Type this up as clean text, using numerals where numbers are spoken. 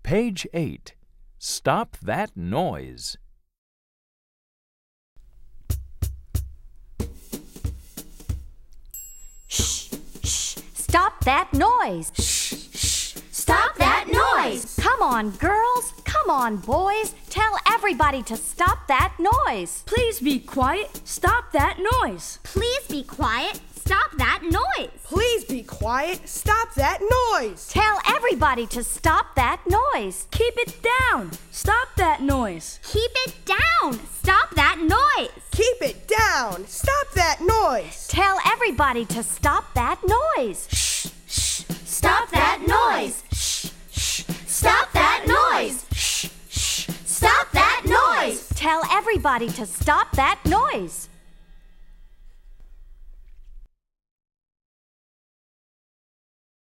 Page 8. Stop that noise. Shh, shh, stop that noise. Shh, shh, stop that noise. Come on, girls. Come on, boys. Tell everybody to stop that noise. Please be quiet. Stop that noise. Please be quiet. Stop that noise. Please be quiet. Stop that noise. Tell everybody to stop that noise. Keep it down. Stop that noise. Keep it down. Stop that noise. Keep it down. Stop that noise. Tell everybody to stop that noise. Shh, shh, stop that noise. Shh, shh, stop that noise. Shh, shh, stop that noise. Tell everybody to stop that noise.